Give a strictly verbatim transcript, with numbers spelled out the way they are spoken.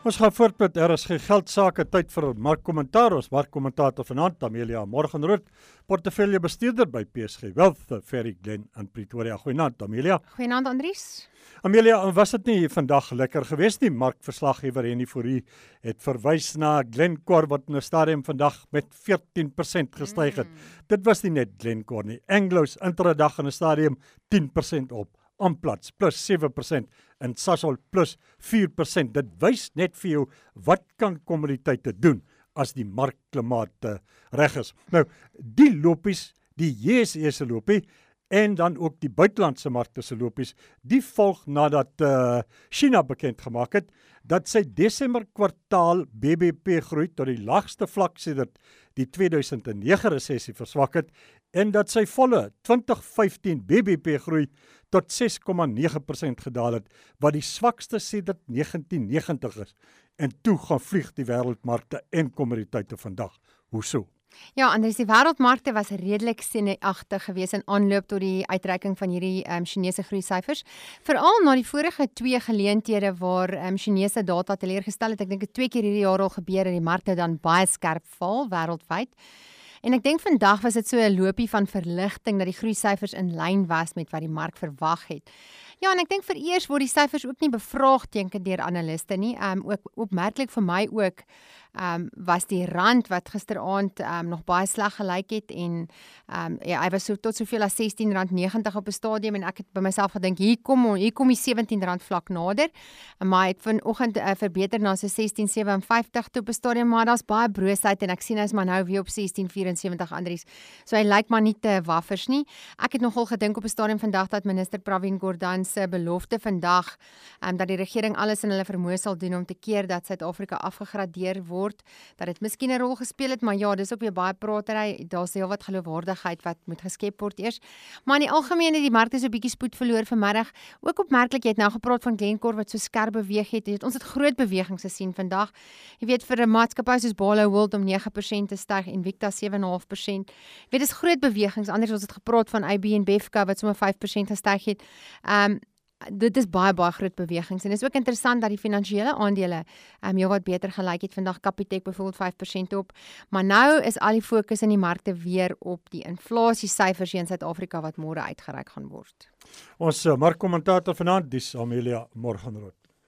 Ons gaan voort met R S G Geldsaake, tyd vir markkommentaar. Ons markkommentator vanaand, Amelia Morgenrood, portefeuljebestuurder by P S G Wealth, Ferry Glen in Pretoria. Goeienaand, Amelia. Goeienaand, Andries. Amelia, was dit nie vandag lekker geweest nie? Markverslaggewer Henny Fourie het verwys na Glencore wat in 'n stadium vandag met veertien persent gestyg het. Mm. Dit was nie net Glencore nie. Anglo's intradag in 'n stadium ten persent op. Amplats plus sewe persent en Sasol plus vier persent. Dit wys net vir jou wat kan kommoditeite doen as die markklimaat uh, reg is. Nou, die lopies, die J S E se lopie en dan ook die buitelandse markte se lopies, die volg nadat uh, China bekend gemaak het dat sy Desember kwartaal B B P groei tot die laagste vlak sedert die twee duisend nege resessie verswak het en dat sy volle twintig vyftien B B P groei tot ses komma nege persent gedaal het, wat die swakste sedert negentien negentig is. En toe gaan vlieg die wêreldmarkte en kommoditeite vandag. Hoeso? Ja, Andries, die wêreldmarkte was redelik senuagtig geweest in aanloop tot die uitreiking van hierdie um, Chinese groeisyfers. Veral na die vorige twee geleenthede waar um, Chinese data teleurgestel het. Ek dink dit twee keer hierdie jaar al gebeur en die markte dan baie skerp val wêreldwyd. En ek dink vandag was dit so 'n loopie van verligting dat die groeisyfers in lyn was met wat die mark verwag het. Ja, en ek dink vereers word die syfers ook nie bevraagteken deur analiste nie. Um ook opmerklik vir my ook um was die rand wat gisteraand um nog baie sleg gelyk het en um ja, hy was so tot soveel as sestien rand negentig op 'n stadium en ek het by myself gedink hier kom hier kom die sewentien rand vlak nader. Maar hy het vanoggend uh, verbeter na so sestien sewe en vyftig toe op 'n stadium, maar daar's baie broosheid en ek sien hy's maar nou weer op sestien vyf en sewentig Andries. So hy lyk maar nie te waffers nie. Ek het nogal gedink op 'n stadium vandag dat minister Pravin Gordhan se belofte vandag um, dat die regering alles in hulle vermoë sal doen om te keer dat Suid-Afrika afgegradeer word, dat dit miskien 'n rol gespeel het, maar ja, dis ook weer baie pratery. Daar's heel wat geloofwaardigheid wat moet geskep word eers. Maar in die algemeen het die markte so 'n bietjie spoed verloor vanmiddag. Ook opmerklik, jy het nou gepraat van Glencore wat so skerp beweeg het. het. Ons het groot bewegings gesien vandag. Jy weet vir 'n maatskappy soos Barlow World om nege persent te styg en Victa sewe komma vyf persent. Jy weet dis groot bewegings. Anders ons het gepraat van I B en Bevco wat sommer vyf persent gestyg het. Um Dit is baie baie groot bewegings en dit is ook interessant dat die finansiële aandele um, heel wat beter gelyk het. Vandag Capitec byvoorbeeld vyf persent op, maar nou is al die fokus in die markte weer op die inflasiesyfers hier in Suid-Afrika wat môre uitgereik gaan word. Ons uh, markkommentator vanaand, dis Amelia Morgenrood.